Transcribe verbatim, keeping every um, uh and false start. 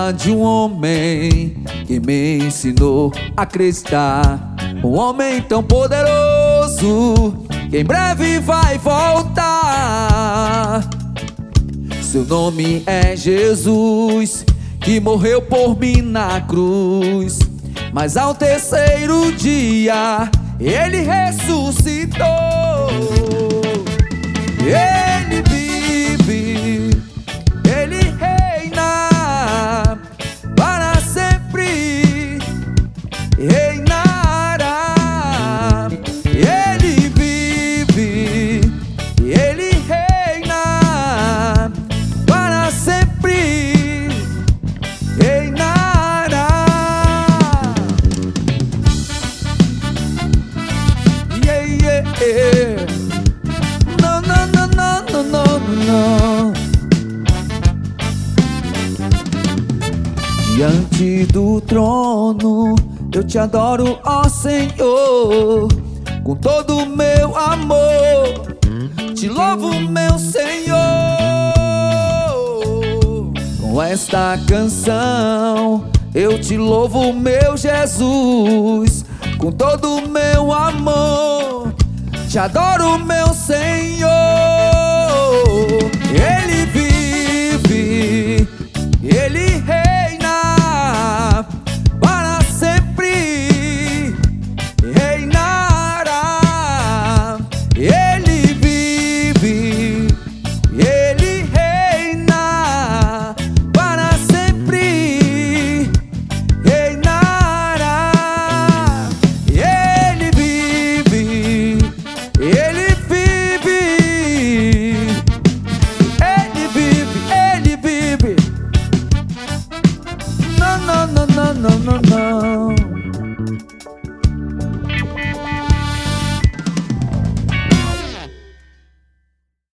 fala de um homem que me ensinou a acreditar. Um homem tão poderoso que em breve vai voltar. Seu nome é Jesus, que morreu por mim na cruz, mas ao terceiro dia ele ressuscitou. Ele vive, ele reina para sempre, reinará. Ele vive, ele reina para sempre, reinará. Yeah, yeah, yeah. No, no, no, no, no, no, no. Diante do trono eu te adoro, ó Senhor, com todo o meu amor. Te louvo, meu Senhor, com esta canção. Eu te louvo, meu Jesus, com todo o meu amor. Te adoro, meu Senhor. Ele